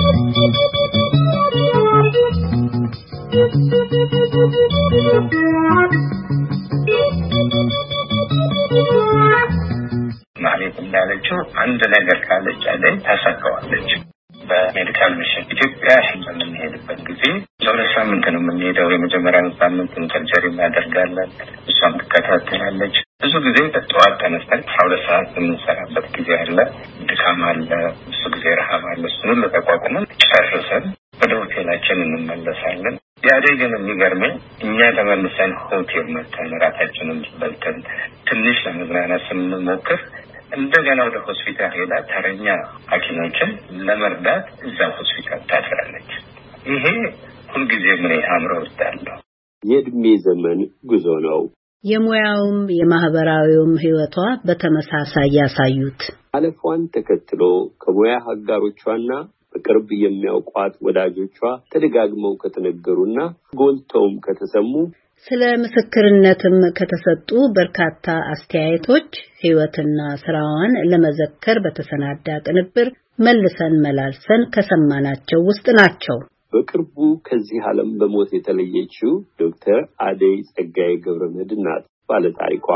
ማለት እንዳለችው አንድ ነገር ካለች አይደል ታሳካዋለች። በሜዲካል ሚሽን ኢትዮጵያ የምንሄድበት ጊዜ ለሁለት ሳምንት ነው የምንሄደው። የመጀመሪያው ሳምንት ሰርጀሪ እናደርጋለን፣ እሷም ትከታተላለች። ብዙ ጊዜ ጠዋት ተነስተን 12 ሰዓት የምንሰራበት ጊዜ አለ፣ ድካም አለ፣ ብዙ ጊዜ ረሃብ አለ። እሱን ተቋቁመን ጨርሰን ወደ ሆቴላችን እንመለሳለን። ያደይ ግን የሚገርመኝ እኛ ተመልሰን ሆቴል መተን ራታችንን በልተን ትንሽ ለመዝናናት ስንሞክር እንደገና ወደ ሆስፒታል ሄዳ ተረኛ ሐኪሞችን ለመርዳት እዛ ሆስፒታል ታድራለች። ይሄ ሁልጊዜ ምን አእምሮ ውስጥ አለው የእድሜ ዘመን ጉዞ ነው። የሙያውም የማህበራዊውም ህይወቷ በተመሳሳይ ያሳዩት አለፏን ተከትሎ ከሙያ አጋሮቿና በቅርብ የሚያውቋት ወዳጆቿ ተደጋግመው ከተነገሩና ጎልተውም ከተሰሙ ስለ ምስክርነትም ከተሰጡ በርካታ አስተያየቶች ህይወትና ስራዋን ለመዘከር በተሰናዳ ቅንብር መልሰን መላልሰን ከሰማናቸው ውስጥ ናቸው። በቅርቡ ከዚህ ዓለም በሞት የተለየችው ዶክተር አደይ ጸጋዬ ገብረመድህን ናት ባለታሪኳ።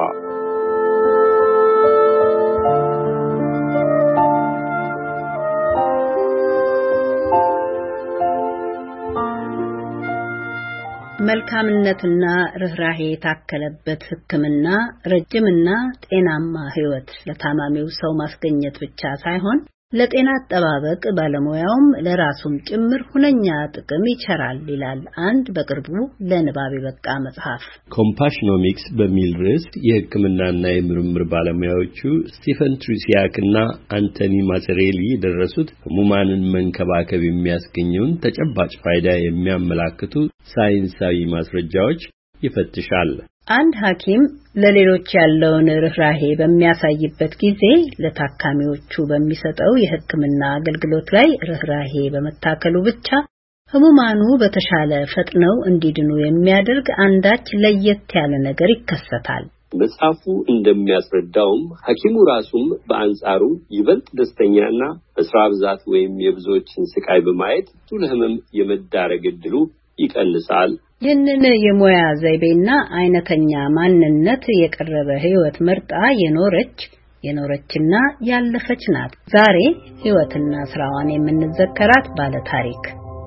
መልካምነትና ርህራሄ የታከለበት ሕክምና ረጅምና ጤናማ ህይወት ለታማሚው ሰው ማስገኘት ብቻ ሳይሆን ለጤና አጠባበቅ ባለሙያውም ለራሱም ጭምር ሁነኛ ጥቅም ይቸራል ይላል አንድ በቅርቡ ለንባብ የበቃ መጽሐፍ። ኮምፓሽኖሚክስ በሚል ርዕስ የሕክምናና የምርምር ባለሙያዎቹ ስቲፈን ትሩሲያክና አንቶኒ ማሰሬሊ የደረሱት ህሙማንን መንከባከብ የሚያስገኘውን ተጨባጭ ፋይዳ የሚያመላክቱ ሳይንሳዊ ማስረጃዎች ይፈትሻል። አንድ ሐኪም ለሌሎች ያለውን ርህራሄ በሚያሳይበት ጊዜ ለታካሚዎቹ በሚሰጠው የሕክምና አገልግሎት ላይ ርህራሄ በመታከሉ ብቻ ህሙማኑ በተሻለ ፈጥነው እንዲድኑ የሚያደርግ አንዳች ለየት ያለ ነገር ይከሰታል። መጽሐፉ እንደሚያስረዳውም ሐኪሙ ራሱም በአንጻሩ ይበልጥ ደስተኛና በስራ ብዛት ወይም የብዙዎችን ስቃይ በማየት ለህመም የመዳረግ ዕድሉ ይቀንሳል። ይህንን የሙያ ዘይቤና አይነተኛ ማንነት የቀረበ ህይወት መርጣ የኖረችና ያለፈች ናት ዛሬ ህይወትና ስራዋን የምንዘከራት ባለ ታሪክ።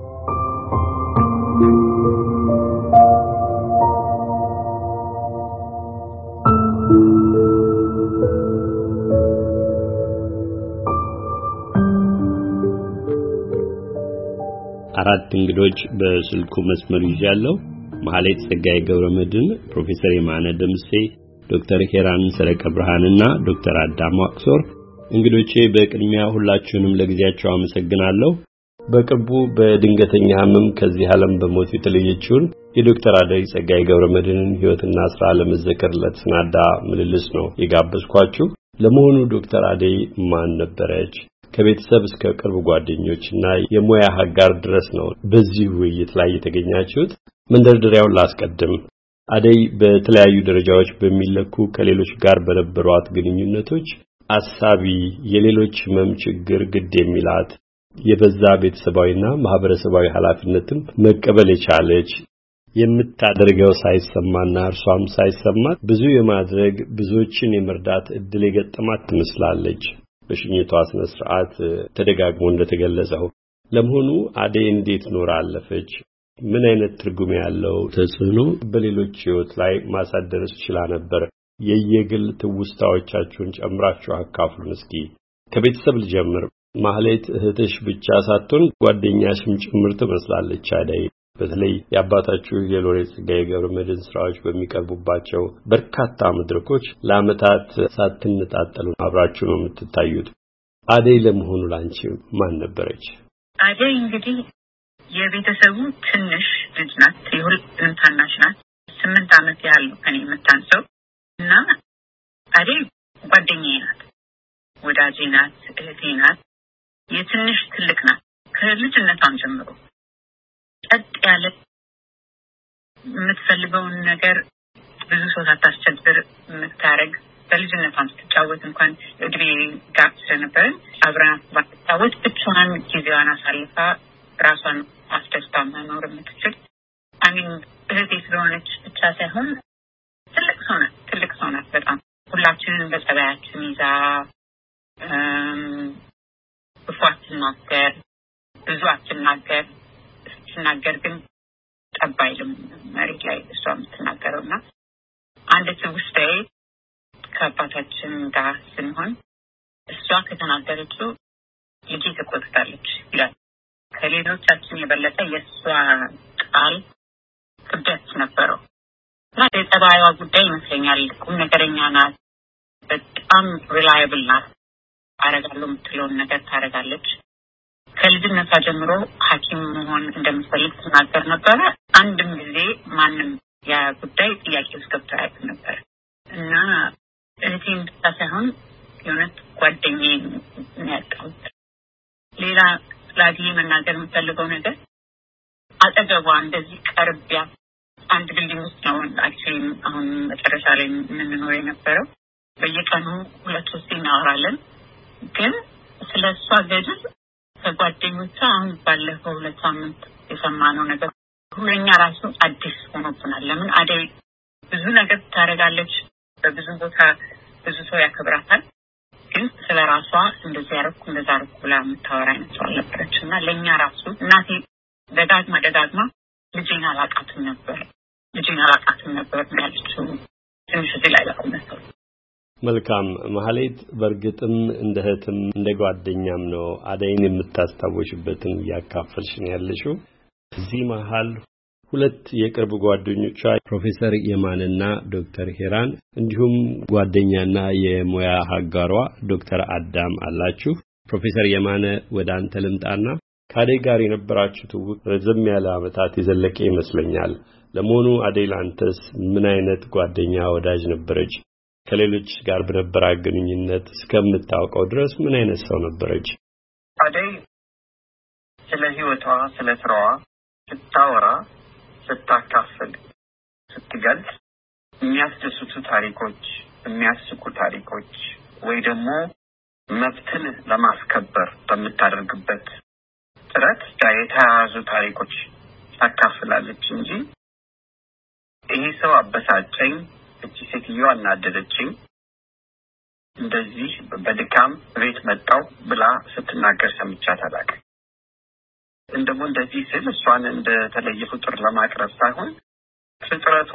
አራት እንግዶች በስልኩ መስመር ይዣለሁ። መሐሌት ጸጋዬ ገብረመድህን፣ ፕሮፌሰር የማነ ደምሴ፣ ዶክተር ሄራን ሰረቀ ብርሃንና ዶክተር አዳሙ አክሶር። እንግዶቼ በቅድሚያ ሁላችሁንም ለጊዜያችሁ አመሰግናለሁ። በቅርቡ በድንገተኛ ህመም ከዚህ ዓለም በሞት የተለየችውን የዶክተር አደይ ጸጋዬ ገብረመድህንን ህይወትና ስራ ለመዘከር ለተሰናዳ ምልልስ ነው የጋበዝኳችሁ። ለመሆኑ ዶክተር አደይ ማን ነበረች? ከቤተሰብ እስከ ቅርብ ጓደኞችና የሙያ አጋር ድረስ ነው በዚህ ውይይት ላይ የተገኛችሁት። መንደርደሪያውን ላስቀድም። አደይ በተለያዩ ደረጃዎች በሚለኩ ከሌሎች ጋር በነበሯት ግንኙነቶች አሳቢ፣ የሌሎች ህመም ችግር ግድ የሚላት፣ የበዛ ቤተሰባዊና ማህበረሰባዊ ኃላፊነትም መቀበል የቻለች፣ የምታደርገው ሳይሰማና እርሷም ሳይሰማት ብዙ የማድረግ ብዙዎችን የመርዳት እድል የገጠማት ትመስላለች። በሽኝቷ ስነ ስርዓት ተደጋግሞ እንደተገለጸው ለመሆኑ አደይ እንዴት ኖራ አለፈች? ምን አይነት ትርጉም ያለው ተጽዕኖ በሌሎች ህይወት ላይ ማሳደርስ ይችላ ነበር? የየግል ትውስታዎቻችሁን ጨምራችሁ አካፍሉን እስኪ። ከቤተሰብ ልጀምር። ማህሌት እህትሽ ብቻ ሳትሆን ጓደኛሽም ጭምር ትመስላለች አደይ። በተለይ የአባታችሁ የሎሬት ጸጋዬ ገብረመድህን ስራዎች በሚቀርቡባቸው በርካታ መድረኮች ለዓመታት ሳትነጣጠሉ አብራችሁ ነው የምትታዩት። አደይ ለመሆኑ ላንቺ ማን ነበረች? አደይ እንግዲህ የቤተሰቡ ትንሽ ልጅ ናት። የሁለቱም ታናሽ ናት። 8 ዓመት ያህል ነው ከኔ የምታንሰው እና አደይ ጓደኛዬ ናት፣ ወዳጄ ናት፣ እህቴ ናት። የትንሽ ትልቅ ናት። ከልጅነቷም ጀምሮ ቀጥ ያለ የምትፈልገውን ነገር ብዙ ሰው ሳታስቸግር የምታረግ በልጅነቷም ስትጫወት እንኳን እድሜ ጋር ስለነበረ አብረን ባትጫወት ብቻዋን ጊዜዋን አሳልፋ ራሷን አስደስታ መኖር የምትችል አሚን እህቴ ስለሆነች ብቻ ሳይሆን ትልቅ ሰው ናት በጣም ሁላችንን በጸባያችን ይዛ እፏትናገር ብዙ አትናገር ስትናገር ግን ጠባይልም መሬት ላይ እሷ የምትናገረውና አንድ ትውስታዬ ከአባታችን ጋር ስንሆን እሷ ከተናገረችው ልጅ ተቆጥታለች ይላል። ከሌሎቻችን የበለጠ የእሷ ቃል ክብደት ነበረው እና የጸባይዋ ጉዳይ ይመስለኛል። ቁም ነገረኛ ናት፣ በጣም ሪላየብል ናት። አረጋለሁ የምትለውን ነገር ታረጋለች። ከልጅነቷ ጀምሮ ሐኪም መሆን እንደምትፈልግ ትናገር ነበረ። አንድም ጊዜ ማንም ያ ጉዳይ ጥያቄ ውስጥ ገብቶ አያውቅም ነበር እና እህቴን ብቻ ሳይሆን የእውነት ጓደኛዬን ያጣሁት። ሌላ ላጊ መናገር የምፈልገው ነገር አጠገቧ እንደዚህ ቀርቢያ አንድ ቢልዲንግ ውስጥ ነው አክቹዋሊ አሁን መጨረሻ ላይ የምንኖር የነበረው። በየቀኑ 2-3 እናወራለን። ግን ስለሷ ገድል ከጓደኞቿ አሁን ባለፈው 2 ሳምንት የሰማነው ነገር ሁሉኛ ራሱ አዲስ ሆኖብናል። ለምን አደይ ብዙ ነገር ታረጋለች፣ በብዙ ቦታ ብዙ ሰው ያከብራታል። ግን ስለራሷ እንደዚህ ያረኩ እንደዛ አረኩ ብላ የምታወራ አይነት ሰው አልነበረች እና ለእኛ ራሱ እናቴ ደጋግማ ልጄን አላቃትም ነበር ያለችው ትንሽ እዚህ ላይ ላቁመሰው። መልካም ማህሌት፣ በእርግጥም እንደ እህትም እንደ ጓደኛም ነው አደይን የምታስታውሽበትን ያካፈልሽ ነው ያለሽው። እዚህ መሃል 2 የቅርብ ጓደኞቿ ፕሮፌሰር የማንና ዶክተር ሄራን እንዲሁም ጓደኛና የሙያ ሀጋሯ ዶክተር አዳም አላችሁ። ፕሮፌሰር የማነ ወደ አንተ ልምጣና ከአደይ ጋር የነበራችሁ ትውውቅ ረዘም ያለ ዓመታት የዘለቀ ይመስለኛል። ለመሆኑ አደይ ላንተስ ምን አይነት ጓደኛ ወዳጅ ነበረች? ከሌሎች ጋር በነበራት ግንኙነት እስከምታውቀው ድረስ ምን አይነት ሰው ነበረች? አደይ ስለ ህይወቷ ስለ ስራዋ ስታወራ ስታካፍል ስትገልጽ የሚያስደስቱ ታሪኮች የሚያስቁ ታሪኮች ወይ ደግሞ መብትን ለማስከበር በምታደርግበት ጥረት የተያያዙ ታሪኮች ታካፍላለች እንጂ ይሄ ሰው አበሳጨኝ እቺ ሴትዮ አናደደችኝ እንደዚህ በድካም ቤት መጣው ብላ ስትናገር ሰምቻት አላውቅም። እንደዚህ ስል እሷን እንደ ተለየ ፍጡር ለማቅረብ ሳይሆን ፍጥረቷ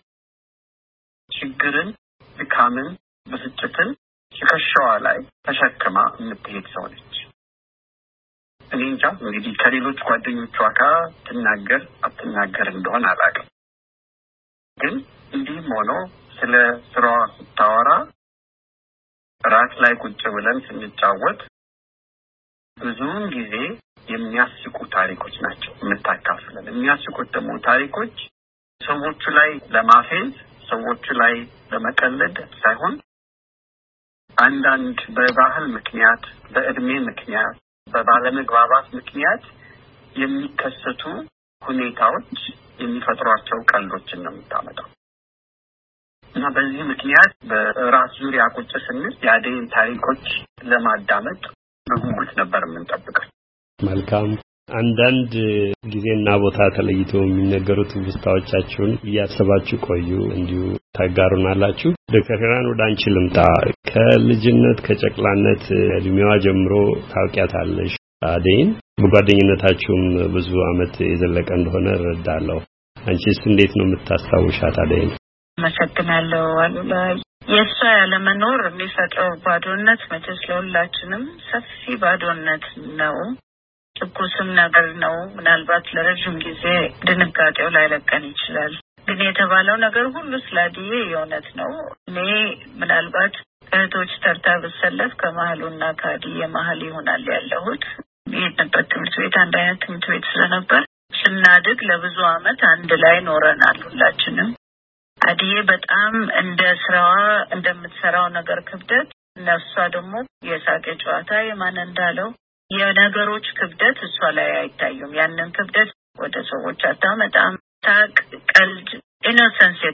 ችግርን ድካምን ብስጭትን ትከሻዋ ላይ ተሸክማ የምትሄድ ሰው ነች። እኔ እንጃ እንግዲህ ከሌሎች ጓደኞቿ ጋር ትናገር አትናገር እንደሆነ አላውቅም። ግን እንዲህም ሆኖ ስለ ስራዋ ስታወራ ራት ላይ ቁጭ ብለን ስንጫወት ብዙውን ጊዜ የሚያስቁ ታሪኮች ናቸው የምታካፍለን። የሚያስቁት ደግሞ ታሪኮች ሰዎቹ ላይ ለማፌዝ ሰዎቹ ላይ ለመቀለድ ሳይሆን አንዳንድ በባህል ምክንያት በእድሜ ምክንያት በባለመግባባት ምክንያት የሚከሰቱ ሁኔታዎች የሚፈጥሯቸው ቀልዶችን ነው የምታመጣው እና በዚህ ምክንያት በራስ ዙሪያ ቁጭ ስንል የአደይን ታሪኮች ለማዳመጥ በጉጉት ነበር የምንጠብቀው። መልካም። አንዳንድ ጊዜና ቦታ ተለይተው የሚነገሩት ውስጣዎቻችሁን እያሰባችሁ ቆዩ እንዲሁ ታጋሩናላችሁ። ዶክተር ሄራን ወደ አንቺ ልምጣ። ከልጅነት ከጨቅላነት እድሜዋ ጀምሮ ታውቂያታለሽ አደይን። በጓደኝነታችሁም ብዙ አመት የዘለቀ እንደሆነ እረዳለሁ። አንቺስ እንዴት ነው የምታስታውሻት አደይን? መሰግናለሁ አሉላ። የእሷ ያለመኖር የሚፈጥረው ባዶነት መቼስ ለሁላችንም ሰፊ ባዶነት ነው። ትኩስም ነገር ነው። ምናልባት ለረጅም ጊዜ ድንጋጤው ላይ ለቀን ይችላል። ግን የተባለው ነገር ሁሉ ስላዲዬ የእውነት ነው። እኔ ምናልባት እህቶች ተርታ ብሰለፍ ከመሀሉና ከአዲዬ መሀል ይሆናል ያለሁት። የሄድንበት ትምህርት ቤት አንድ አይነት ትምህርት ቤት ስለነበር ስናድግ ለብዙ አመት አንድ ላይ ኖረናል ሁላችንም። አዲዬ በጣም እንደ ስራዋ እንደምትሰራው ነገር ክብደት ነፍሷ ደግሞ የሳቄ ጨዋታ የማን እንዳለው የነገሮች ክብደት እሷ ላይ አይታዩም። ያንን ክብደት ወደ ሰዎች አታመጣም። ታቅ ቀልድ ኢኖሰንስ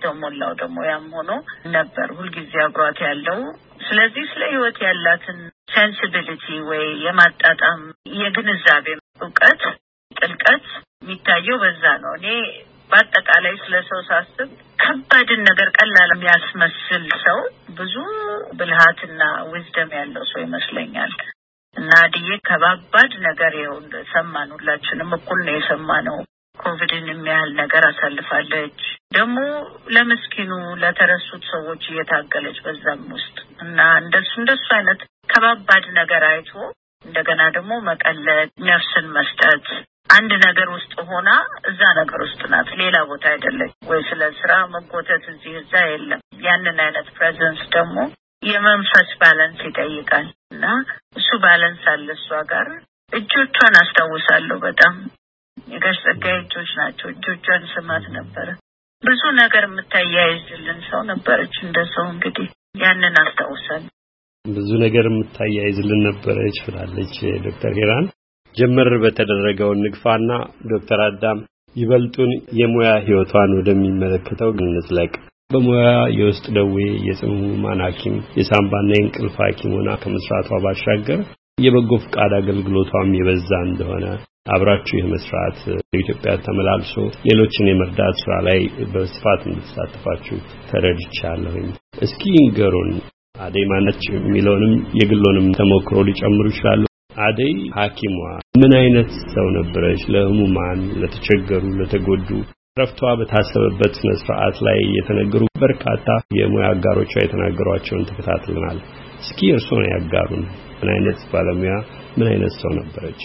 የተሞላው ደግሞ ያም ሆኖ ነበር ሁልጊዜ አብሯት ያለው። ስለዚህ ስለ ህይወት ያላትን ሴንሲቢሊቲ ወይ የማጣጣም የግንዛቤ እውቀት ጥልቀት የሚታየው በዛ ነው። እኔ በአጠቃላይ ስለ ሰው ሳስብ ከባድን ነገር ቀላል የሚያስመስል ሰው ብዙ ብልሃትና ዊዝደም ያለው ሰው ይመስለኛል። እና አድዬ ከባባድ ነገር ይሁን ሰማን፣ ሁላችንም እኩል ነው የሰማነው። ኮቪድን የሚያህል ነገር አሳልፋለች። ደግሞ ለምስኪኑ ለተረሱት ሰዎች እየታገለች በዛም ውስጥ እና እንደሱ አይነት ከባባድ ነገር አይቶ እንደገና ደግሞ መቀለድ፣ ነፍስን መስጠት፣ አንድ ነገር ውስጥ ሆና እዛ ነገር ውስጥ ናት፣ ሌላ ቦታ አይደለች። ወይ ስለ ስራ መጎተት እዚህ እዛ የለም። ያንን አይነት ፕሬዘንስ ደግሞ የመንፈስ ባላንስ ይጠይቃል እና እሱ ባላንስ አለ እሷ ጋር። እጆቿን አስታውሳለሁ በጣም የጋሽ ጸጋዬ እጆች ናቸው። እጆቿን ስማት ነበረ። ብዙ ነገር የምታያይዝልን ሰው ነበረች። እንደሰው እንግዲህ ያንን አስታውሳለሁ። ብዙ ነገር የምታያይዝልን ነበረች ብላለች ዶክተር ሄራን። ጀመር በተደረገው ንግፋና ዶክተር አዳም ይበልጡን የሙያ ህይወቷን ወደሚመለከተው እንዝለቅ። በሙያ የውስጥ ደዌ የጽኑ ህሙማን ሐኪም የሳምባና የእንቅልፍ ሐኪም ሆና ከመስራቷ ባሻገር የበጎ ፈቃድ አገልግሎቷም የበዛ እንደሆነ አብራችሁ የመስራት በኢትዮጵያ ተመላልሶ ሌሎችን የመርዳት ስራ ላይ በስፋት እንድትሳተፋችሁ ተረድቻለሁኝ። እስኪ ንገሩን አደይ ማነች የሚለውንም የግሎንም ተሞክሮ ሊጨምሩ ይችላሉ። አደይ ሐኪሟ ምን አይነት ሰው ነበረች? ለህሙማን፣ ለተቸገሩ፣ ለተጎዱ ረፍቷ በታሰበበት ስርዓት ላይ የተነገሩ በርካታ የሙያ አጋሮቿ የተናገሯቸውን ተከታትለናል። እስኪ እርሶን ያጋሩን። ምን አይነት ባለሙያ፣ ምን አይነት ሰው ነበረች?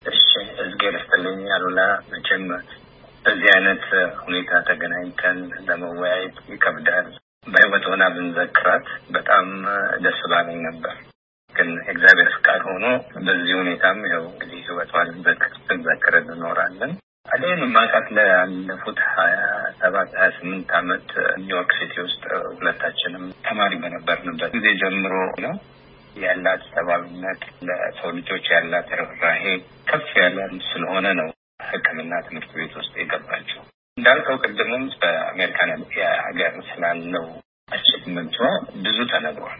አሉላ መቼም በዚህ አይነት ሁኔታ ተገናኝተን ለመወያየት ይከብዳል። በህይወት ሆና ብንዘክራት በጣም ደስ ባለኝ ነበር። ግን እግዚአብሔር ፍቃድ ሆኖ በዚህ ሁኔታም ይኸው እንግዲህ ህይወቷን በዘክር እንኖራለን። አደይን ማቃት ለአለፉት 28 ዓመት ኒውዮርክ ሲቲ ውስጥ ሁለታችንም ተማሪ በነበርንበት ጊዜ ጀምሮ ነው ያላት ሰብአዊነት፣ ለሰው ልጆች ያላት ርህራሄ ከፍ ያለ ስለሆነ ነው ሕክምና ትምህርት ቤት ውስጥ የገባችው። እንዳልከው ቅድምም በአሜሪካን ሀገር ስላለው አቺቭመንቷ ብዙ ተነግሯል።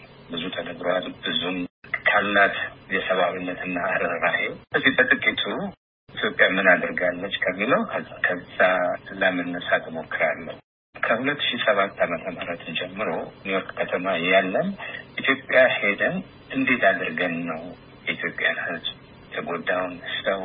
ብዙም ካላት የሰብአዊነትና ርህራሄ በጥቂቱ ኢትዮጵያ ምን አድርጋለች ከሚለው ከዛ ለመነሳት እሞክራለሁ። ከ2007 ዓ.ም ጀምሮ ኒውዮርክ ከተማ ያለን ኢትዮጵያ ሄደን እንዴት አድርገን ነው የኢትዮጵያን ሕዝብ የተጎዳውን ሰው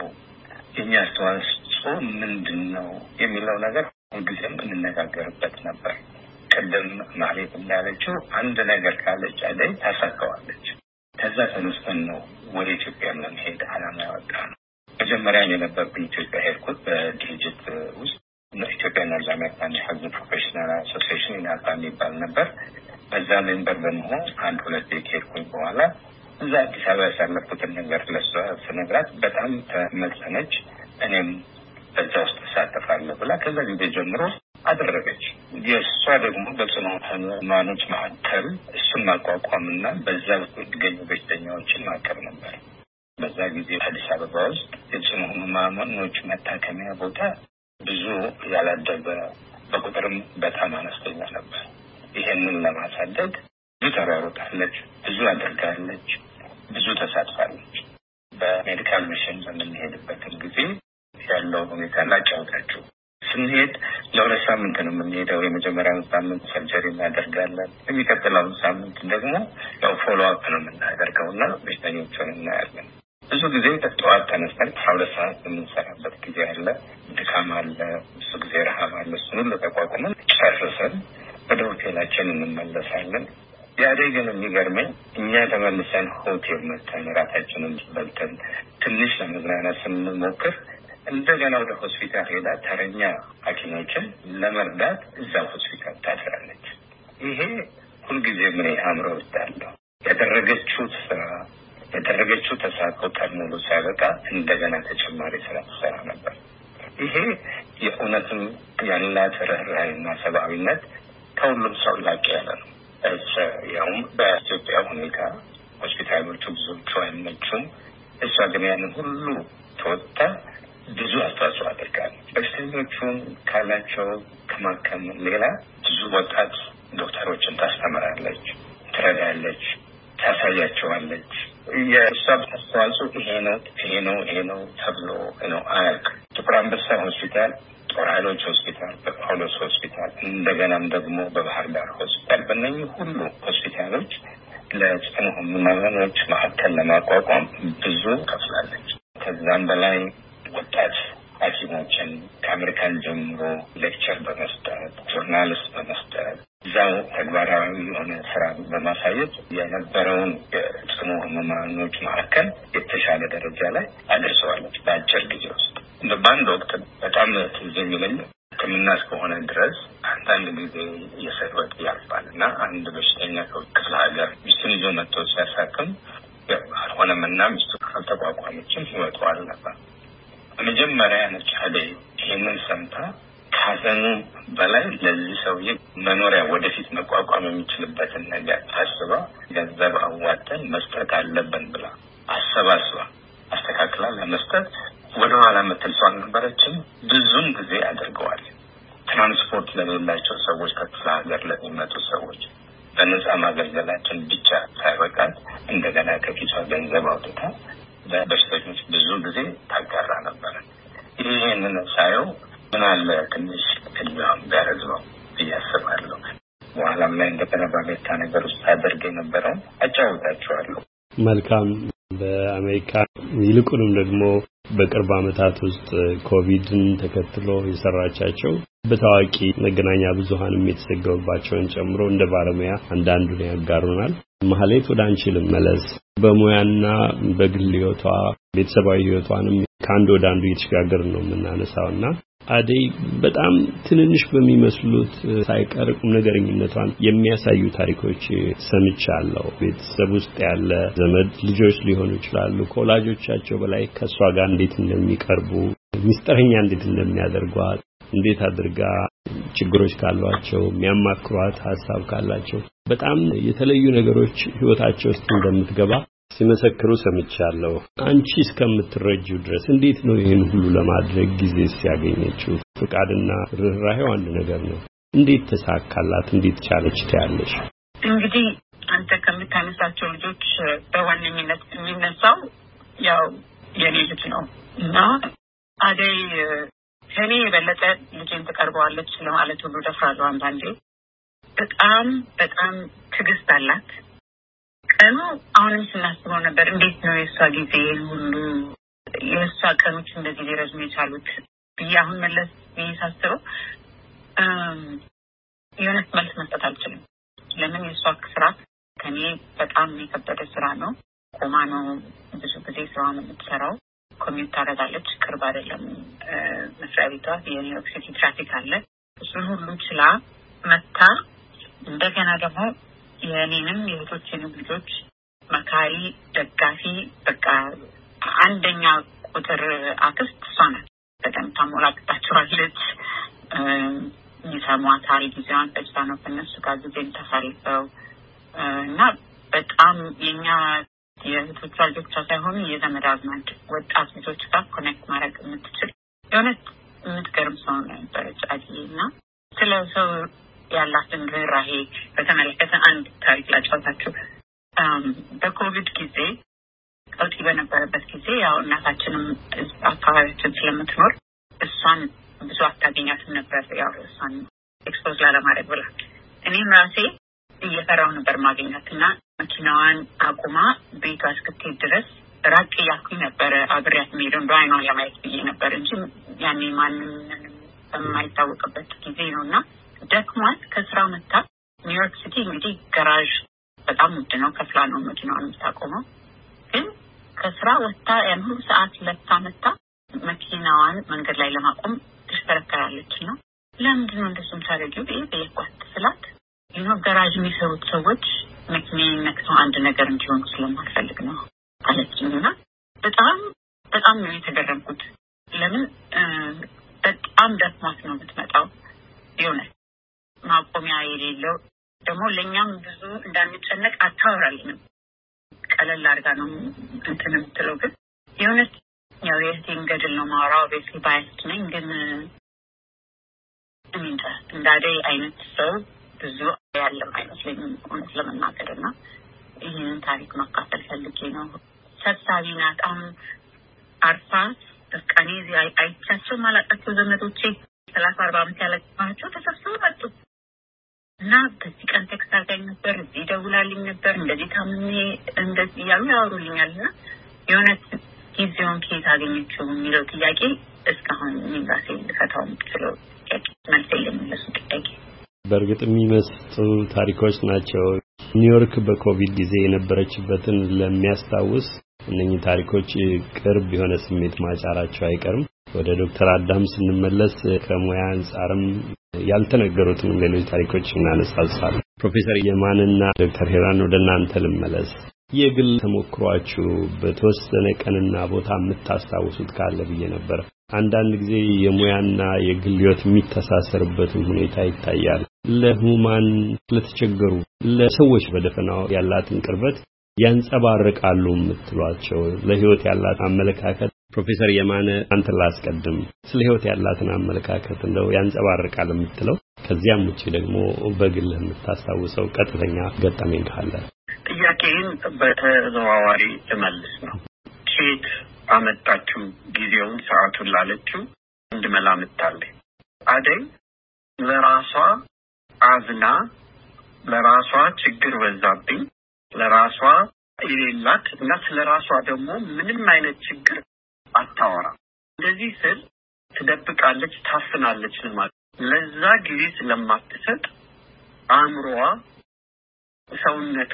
የኛ አስተዋጽኦ ምንድነው የሚለው ነገር ሁልጊዜም እንነጋገርበት ነበር። ቀደም ማለት እንዳለችው አንድ ነገር ካለች አደይ ታሳካዋለች። ከዛ ተነስተን ነው ወደ ኢትዮጵያ ለመሄድ ዓላማ ያወጣነው። መጀመሪያ የነበርኩት ኢትዮጵያ ሄድኩት በድርጅት ውስጥ ኢትዮጵያ ኖርዝ አሜሪካን ሄልዝ ፕሮፌሽናል አሶሲዬሽን ኢናፓ የሚባል ነበር። በዛ ሜምበር በመሆን አንድ ሁለት ሄድኩኝ። በኋላ እዛ አዲስ አበባ ያሳለፍኩትን ነገር ለሷ ስነግራት በጣም ተመጸነች። እኔም በዛ ውስጥ ተሳተፋለሁ ብላ ከዛ ጊዜ ጀምሮ አደረገች። የእሷ ደግሞ በጽኑ ህሙማኖች ማዕከል እሱን ማቋቋምና በዛ ውስጥ የሚገኙ በሽተኛዎችን ማቀር ነበር። በዛ ጊዜ አዲስ አበባ ውስጥ የጽኑ ህሙማኖች መታከሚያ ቦታ ብዙ ያላደገ በቁጥርም በጣም አነስተኛ ነበር። ይሄንን ለማሳደግ ብዙ ተሯሩጣለች፣ ብዙ አድርጋለች፣ ብዙ ተሳትፋለች። በሜዲካል ሚሽን በምንሄድበትም ጊዜ ያለው ሁኔታ ላጫውታችሁ። ስንሄድ ለሁለት ሳምንት ነው የምንሄደው። የመጀመሪያውን ሳምንት ሰርጀሪ እናደርጋለን። የሚቀጥለውን ሳምንት ደግሞ ያው ፎሎ አፕ ነው የምናደርገውና በሽተኞቹን እናያለን። ብዙ ጊዜ ጠዋት ተነስተን 12 ሰዓት የምንሰራበት ጊዜ አለ። ድካም አለ፣ ብዙ ጊዜ ረሃብ አለ። እሱን ተቋቁመን ጨርሰን ወደ ሆቴላችን እንመለሳለን። ያደይ ግን የሚገርመኝ እኛ ተመልሰን ሆቴል መተን ራታችንን በልተን ትንሽ ለመዝናናት ስንሞክር እንደገና ወደ ሆስፒታል ሄዳ ተረኛ ሐኪሞችን ለመርዳት እዛ ሆስፒታል ታድራለች። ይሄ ሁልጊዜ ምን አእምሮ ውስጥ አለው። ያደረገችው ተሳትፎ ቀን ሙሉ ሳይበቃ እንደገና ተጨማሪ ስራ ትሰራ ነበር። ይሄ የእውነትም ያላት ርህራሄና ሰብአዊነት ከሁሉም ሰው ላቅ ያለ ነው። ያውም በኢትዮጵያ ሁኔታ ሆስፒታሎቹ ብዙዎቹ አይመቹም። እሷ ግን ያንን ሁሉ ተወጥታ ብዙ አስተዋጽኦ አድርጋለች። በሽተኞቹን ካላቸው ከማከም ሌላ ብዙ ወጣት ዶክተሮችን ታስተምራለች፣ ትረዳለች፣ ታሳያቸዋለች። የእሷ አስተዋጽኦ ይሄ ነው ተብሎ ነው አያልቅ። ጥቁር አንበሳ ሆስፒታል፣ ጦር ኃይሎች ሆስፒታል፣ በጳውሎስ ሆስፒታል፣ እንደገናም ደግሞ በባህር ዳር ሆስፒታል፣ በእነኚህ ሁሉ ሆስፒታሎች ለጽኑ ህሙማኖች ማዕከል ለማቋቋም ብዙ ከፍላለች። ከዛም በላይ ወጣት ሐኪሞችን ከአሜሪካን ጀምሮ ሌክቸር በመስጠት ጆርናሊስት በመስጠት እዛው ተግባራዊ የሆነ ስራ በማሳየት የነበረውን የጽኑ ህሙማኖች ማዕከል የተሻለ ደረጃ ላይ አድርሰዋለች በአጭር ጊዜ ውስጥ። በአንድ ወቅት በጣም ትዝ የሚለኝ ሕክምና እስከሆነ ድረስ አንዳንድ ጊዜ የሰበት ያልፋል እና አንድ በሽተኛ ከክፍለ ሀገር ሚስቱን ይዞ መጥቶ ሲያሳክም አልሆነምና ሚስቱ ካልተቋቋመችም ህይወቷ አልነበር። መጀመሪያ ነች ይሄንን ሰምታ ከሀዘኑ በላይ ለዚህ ሰውዬ መኖሪያ ወደፊት መቋቋም የሚችልበትን ነገር አስባ ገንዘብ አዋጥተን መስጠት አለብን ብላ አሰባስባ አስተካክላ ለመስጠት ወደኋላ መተል ሰው አልነበረችም። ብዙም ጊዜ አድርገዋል። ትራንስፖርት ለሌላቸው ሰዎች ከክፍለ ሀገር ለሚመጡ ሰዎች በነጻ ማገልገላችን ብቻ ሳይበቃት እንደገና ከኪሷ ገንዘብ አውጥታ በበሽተኞች ብዙ ጊዜ ታጋራ ነበር። ይሄንን ሳየው ምን አለ ትንሽ እድሜዋን ቢያረዝመው ብዬ አስባለሁ። በኋላም ላይ እንደገና በአሜሪካ ነገር ውስጥ አደርግ የነበረው አጫውታቸዋለሁ። መልካም። በአሜሪካ ይልቁንም ደግሞ በቅርብ ዓመታት ውስጥ ኮቪድን ተከትሎ የሰራቻቸው በታዋቂ መገናኛ ብዙሃንም የተዘገበባቸውን ጨምሮ እንደ ባለሙያ አንዳንዱን ያጋሩናል። ማህሌት ወደ አንቺ ልመለስ። በሙያና በግል ህይወቷ ቤተሰባዊ ህይወቷንም ከአንድ ወደ አንዱ እየተሸጋገር ነው የምናነሳውና አደይ በጣም ትንንሽ በሚመስሉት ሳይቀር ቁም ነገረኝነቷን የሚያሳዩ ታሪኮች ሰምቻለሁ። ቤተሰብ ውስጥ ያለ ዘመድ ልጆች ሊሆኑ ይችላሉ። ከወላጆቻቸው በላይ ከሷ ጋር እንዴት እንደሚቀርቡ ሚስጥረኛ እንዴት እንደሚያደርጓት እንዴት አድርጋ ችግሮች ካሏቸው የሚያማክሯት ሐሳብ ካላቸው በጣም የተለዩ ነገሮች ህይወታቸው ውስጥ እንደምትገባ ሲመሰክሩ ሰምቻለሁ። አንቺ እስከምትረጂው ድረስ እንዴት ነው ይሄን ሁሉ ለማድረግ ጊዜ ሲያገኘችው? ፍቃድና ርህራሄው አንድ ነገር ነው። እንዴት ተሳካላት? እንዴት ቻለች ታያለሽ? እንግዲህ አንተ ከምታነሳቸው ልጆች በዋነኝነት የሚነሳው ያው የኔ ልጅ ነው እና አደይ ከኔ የበለጠ ልጄን ተቀርበዋለች ለማለት ሁሉ ደፍራለሁ። አንዳንዴ በጣም ትዕግስት አላት። ቀኑ አሁንም ስናስበው ነበር እንዴት ነው የእሷ ጊዜ ሁሉ የእሷ ቀኖች እንደዚህ ሊረዝሙ የቻሉት ብዬ አሁን መለስ ሳስበው የሆነ መልስ መስጠት አልችልም። ለምን የእሷ ስራ ከኔ በጣም የከበደ ስራ ነው። ቆማ ነው ብዙ ጊዜ ስራውን የምትሰራው። ኮሚዩት ታደርጋለች። ቅርብ አይደለም መስሪያ ቤቷ። የኒውዮርክ ሲቲ ትራፊክ አለ። እሱን ሁሉ ችላ መታ እንደገና ደግሞ የኔንም የእህቶቼንም ልጆች መካሪ፣ ደጋፊ በቃ አንደኛ ቁጥር አክስት እሷ ናት። በጣም ታሞላቅጣቸዋለች። ይሰሟታል። ጊዜዋን ፈጅታ ነው ከእነሱ ጋር ጊዜን ተሳልፈው እና በጣም የኛ የእህቶቿ ልጆቿ ሳይሆኑ የዘመድ አዝማድ ወጣት ልጆች ጋር ኮኔክት ማድረግ የምትችል የእውነት የምትገርም ሰው ነበረች አዲና ስለ ሰው ያላትን ርህራሄ በተመለከተ አንድ ታሪክ ላጫውታችሁ። በኮቪድ ጊዜ ቀውጢ በነበረበት ጊዜ ያው እናታችንም አካባቢያችን ስለምትኖር እሷን ብዙ አታገኛትም ነበር። ያው እሷን ኤክስፖዝ ላለማድረግ ብላ እኔም ራሴ እየፈራው ነበር ማግኘትና መኪናዋን አቁማ ቤቷ እስክትሄድ ድረስ ራቅ እያልኩኝ ነበረ አብሬያት የምሄደው እንደው አይኗን ለማየት ብዬ ነበር እንጂ ያኔ ማንም በማይታወቅበት ጊዜ ነውና ደክሟት ከስራው መጣ። ኒውዮርክ ሲቲ እንግዲህ ጋራዥ በጣም ውድ ነው። ከፍላ ነው መኪናዋን የምታቆመው። ግን ከስራ ወጣ ያን ሁሉ ሰዓት ለፍታ መጣ መኪናዋን መንገድ ላይ ለማቆም ትሽከረከራለች ነው። ለምንድን ነው እንደሱ ታደርጊው በየቋት ስላት ጋራዥ የሚሰሩት ሰዎች መኪናዬን ነክተው አንድ ነገር እንዲሆን ስለማልፈልግ ነው አለችኝና በጣም ነው የተገረምኩት። ለምን በጣም ደክሟት ነው የምትመጣው። የሆነ ማቆሚያ የሌለው ደግሞ ለኛም ብዙ እንዳንጨነቅ አታወራልንም። ቀለል አድርጋ ነው እንትን የምትለው። ግን የእውነት ያው የእህቴን ገድል ነው ማወራው። ቤት ባይስት ነኝ ግን እንዳደይ አይነት ሰው ብዙ ያለም አይመስለኝም እውነት ለመናገርና ይህንን ታሪክ ማካፈል ፈልጌ ነው። ሰብሳቢ ናት። አሁን አርፋ ተስቃኒ አይቻቸው ማላቃቸው ዘመዶቼ 30-40 ዓመት ያለባቸው ተሰብስበው መጡ እና በዚህ ቀን ቴክስት አገኝ ነበር፣ እዚህ ደውላልኝ ነበር፣ እንደዚህ ታምሜ እንደዚህ ያሉ ያወሩልኛልና የእውነት ጊዜውን ከየት አገኘችው የሚለው ጥያቄ እስካሁን ራሴ ልፈታው የምችለው ጥያቄ መልስ የለኝም ለሱ ጥያቄ። በእርግጥ የሚመስጡ ታሪኮች ናቸው። ኒውዮርክ በኮቪድ ጊዜ የነበረችበትን ለሚያስታውስ እነኚህ ታሪኮች ቅርብ የሆነ ስሜት ማጫራቸው አይቀርም። ወደ ዶክተር አዳም ስንመለስ ከሙያ አንጻርም ያልተነገሩትን ሌሎች ታሪኮች እናነሳሳለን። ፕሮፌሰር የማንና ዶክተር ሄራን ወደ እናንተ ልመለስ። የግል ተሞክሯችሁ በተወሰነ ቀንና ቦታ የምታስታውሱት ካለ ብዬ ነበር። አንዳንድ ጊዜ የሙያና የግል ህይወት የሚተሳሰርበትን ሁኔታ ይታያል። ለሁማን ለተቸገሩ ለሰዎች በደፈናው ያላትን ቅርበት ያንጸባርቃሉ የምትሏቸው ለህይወት ያላት አመለካከት። ፕሮፌሰር የማነ አንተ ላስቀድም፣ ስለ ህይወት ያላትን አመለካከት እንደው ያንጸባርቃል የምትለው ከዚያም ውጪ ደግሞ በግል የምታስታውሰው ቀጥተኛ ገጠመኝ ካለ ጥያቄን በተዘዋዋሪ ልመልስ ነው። ኬት አመጣችሁ ጊዜውን ሰዓቱን ላለችው እንድመላምታለ አደይ ለራሷ አዝና ለራሷ ችግር በዛብኝ ለራሷ ይሌላት እና ስለራሷ ደግሞ ምንም አይነት ችግር አታወራ። እንደዚህ ስል ትደብቃለች፣ ታፍናለች ማለት ለዛ ጊዜ ስለማትሰጥ አእምሮዋ ሰውነቷ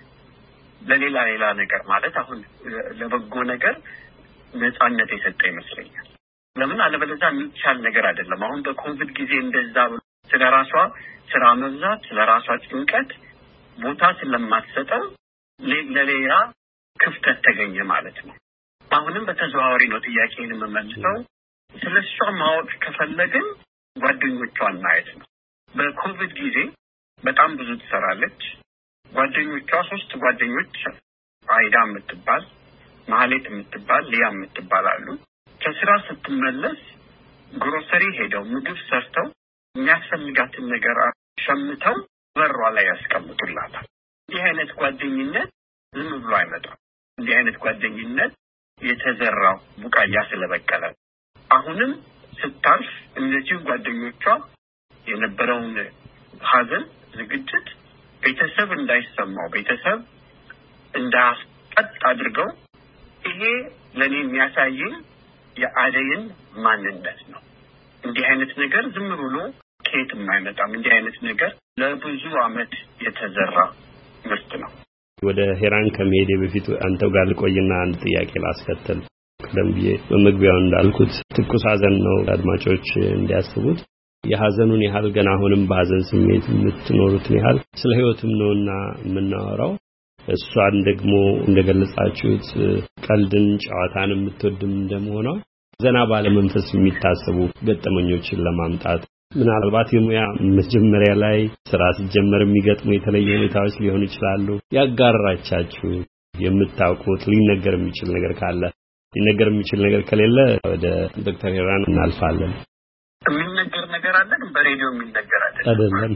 ለሌላ ነገር ማለት አሁን ለበጎ ነገር ነፃነት የሰጠ ይመስለኛል። ለምን አለበለዚያ የሚቻል ነገር አይደለም። አሁን በኮቪድ ጊዜ እንደዛ ስለራሷ ስራ መብዛት ስለራሷ ጭንቀት ቦታ ስለማትሰጠው ለሌላ ክፍተት ተገኘ ማለት ነው። አሁንም በተዘዋዋሪ ነው ጥያቄን የምመልሰው። ስለሷ ማወቅ ከፈለግን ጓደኞቿን ማየት ነው። በኮቪድ ጊዜ በጣም ብዙ ትሰራለች። ጓደኞቿ 3 ጓደኞች አይዳ የምትባል ማህሌት የምትባል ሊያ የምትባል አሉ። ከስራ ስትመለስ ግሮሰሪ ሄደው ምግብ ሰርተው የሚያስፈልጋትን ነገር ሸምተው በሯ ላይ ያስቀምጡላታል። እንዲህ አይነት ጓደኝነት ዝም ብሎ አይመጣም። እንዲህ አይነት ጓደኝነት የተዘራው ቡቃያ ስለበቀለ አሁንም ስታርፍ እነዚህ ጓደኞቿ የነበረውን ሀዘን ዝግጅት ቤተሰብ እንዳይሰማው ቤተሰብ እንዳስቀጥ አድርገው ይሄ ለኔ የሚያሳየኝ የአደይን ማንነት ነው። እንዲህ አይነት ነገር ዝም ብሎ ከየትም አይመጣም። እንዲህ አይነት ነገር ለብዙ አመት የተዘራ ምርት ነው። ወደ ሄራን ከመሄዴ በፊት አንተው ጋር ልቆይና አንድ ጥያቄ ላስከተል። ቀደም ብዬ በመግቢያው እንዳልኩት ትኩስ ሀዘን ነው አድማጮች እንዲያስቡት። የሀዘኑን ያህል ገና አሁንም በሀዘን ስሜት የምትኖሩትን ያህል ስለ ህይወትም ነውና የምናወራው። እሷን ደግሞ እንደገለጻችሁት ቀልድን ጨዋታን የምትወድም እንደመሆኗ ዘና ባለ መንፈስ የሚታሰቡ ገጠመኞችን ለማምጣት ምናልባት የሙያ መጀመሪያ ላይ ስራ ሲጀመር የሚገጥሙ የተለየ ሁኔታዎች ሊሆኑ ይችላሉ። ያጋራቻችሁ የምታውቁት ሊነገር የሚችል ነገር ካለ ሊነገር የሚችል ነገር ከሌለ ወደ ዶክተር ሄራን እናልፋለን። የሚነገር ነገር አለ ግን በሬዲዮ የሚነገር አይደለም።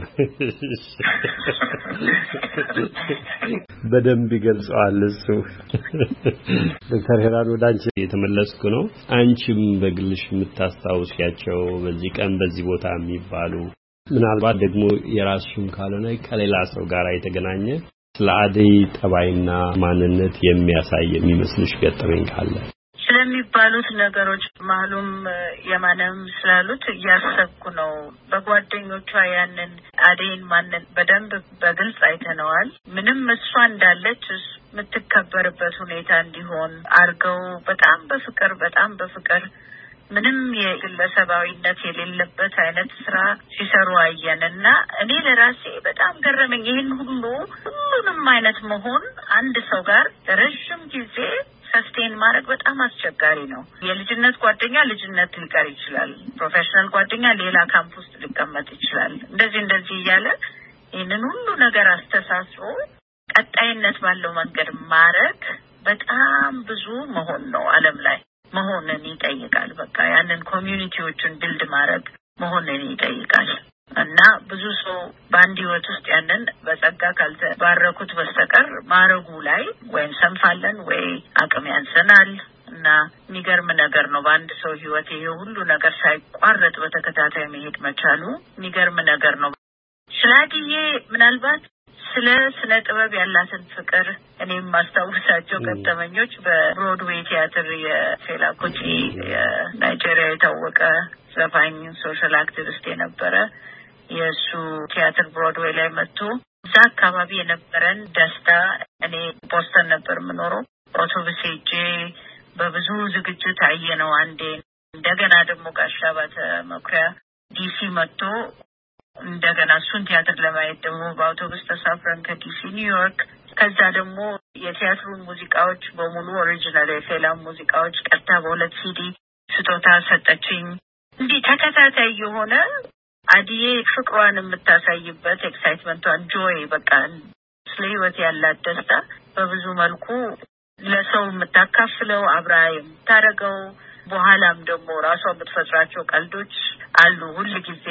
በደንብ ይገልጸዋል እሱ። ዶክተር ሄራን ወደ አንቺ የተመለስኩ ነው። አንቺም በግልሽ የምታስታውሻቸው በዚህ ቀን በዚህ ቦታ የሚባሉ ምናልባት ደግሞ የራስሽም ካልሆነ ከሌላ ሰው ጋር የተገናኘ ስለ አደይ ጠባይና ማንነት የሚያሳይ የሚመስልሽ ገጠመኝ ካለ ስለሚባሉት ነገሮች ማሉም የማንም ስላሉት ያሰብኩ ነው። በጓደኞቿ ያንን አደይን ማንን በደንብ በግልጽ አይተነዋል። ምንም እሷ እንዳለች የምትከበርበት ሁኔታ እንዲሆን አርገው በጣም በፍቅር ምንም የግለሰባዊነት የሌለበት አይነት ስራ ሲሰሩ አየንና እኔ ለራሴ በጣም ገረመኝ። ይሄን ሁሉንም አይነት መሆን አንድ ሰው ጋር ለረጅም ጊዜ ሰስቴን ማድረግ በጣም አስቸጋሪ ነው። የልጅነት ጓደኛ ልጅነት ሊቀር ይችላል። ፕሮፌሽናል ጓደኛ ሌላ ካምፕ ውስጥ ሊቀመጥ ይችላል። እንደዚህ እያለ ይህንን ሁሉ ነገር አስተሳስሮ ቀጣይነት ባለው መንገድ ማድረግ በጣም ብዙ መሆን ነው። ዓለም ላይ መሆንን ይጠይቃል። በቃ ያንን ኮሚዩኒቲዎችን ቢልድ ማድረግ መሆንን ይጠይቃል እና ብዙ ሰው በአንድ ህይወት ውስጥ ያንን በጸጋ ካልተባረኩት በስተቀር ማረጉ ላይ ወይም ሰንፋለን ወይ አቅም ያንሰናል እና የሚገርም ነገር ነው። በአንድ ሰው ህይወት ይሄ ሁሉ ነገር ሳይቋረጥ በተከታታይ መሄድ መቻሉ የሚገርም ነገር ነው። ስላዲዬ ምናልባት ስለ ጥበብ ያላትን ፍቅር እኔም ማስታወሳቸው ገጠመኞች በብሮድዌይ ቲያትር የፌላ ኩቲ የናይጄሪያ የታወቀ ዘፋኝ ሶሻል አክቲቪስት የነበረ የሱ ቲያትር ብሮድዌይ ላይ መጥቶ እዛ አካባቢ የነበረን ደስታ እኔ ቦስተን ነበር የምኖረው አውቶቡስ ሄጄ በብዙ ዝግጅት አየነው አንዴ እንደገና ደግሞ ጋሻ ባተ መኩሪያ ዲሲ መጥቶ እንደገና እሱን ቲያትር ለማየት ደግሞ በአውቶቡስ ተሳፍረን ከዲሲ ኒውዮርክ ከዛ ደግሞ የቲያትሩን ሙዚቃዎች በሙሉ ኦሪጂናል የፌላም ሙዚቃዎች ቀጥታ በሁለት ሲዲ ስጦታ ሰጠችኝ። እንዲህ ተከታታይ የሆነ አዲዬ ፍቅሯን የምታሳይበት ኤክሳይትመንቷን ጆይ በቃ ስለ ህይወት ያላት ደስታ በብዙ መልኩ ለሰው የምታካፍለው አብራ የምታረገው በኋላም ደግሞ ራሷ የምትፈጥራቸው ቀልዶች አሉ ሁሉ ጊዜ።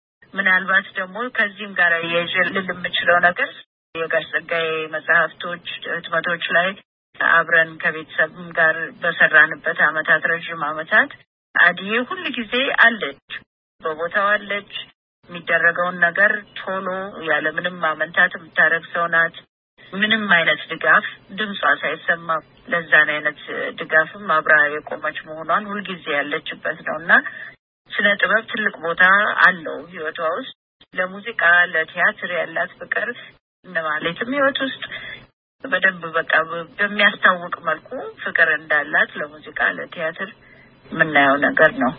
ምናልባት ደግሞ ከዚህም ጋር የጀልል የምችለው ነገር የጋሽ ጸጋዬ መጽሐፍቶች ህትመቶች ላይ አብረን ከቤተሰብም ጋር በሰራንበት አመታት ረጅም አመታት አዲዬ ሁሉ ጊዜ አለች፣ በቦታው አለች። የሚደረገውን ነገር ቶሎ ያለ ምንም ማመንታት የምታረግ ሰው ናት። ምንም አይነት ድጋፍ ድምጿ ሳይሰማ ለዛን አይነት ድጋፍም አብራ የቆመች መሆኗን ሁልጊዜ ያለችበት ነውና ስለ ጥበብ ትልቅ ቦታ አለው ህይወቷ ውስጥ። ለሙዚቃ ለቲያትር ያላት ፍቅር እንደማለትም ህይወት ውስጥ በደንብ በቃ በሚያስታውቅ መልኩ ፍቅር እንዳላት ለሙዚቃ ለቲያትር የምናየው ነገር ነው።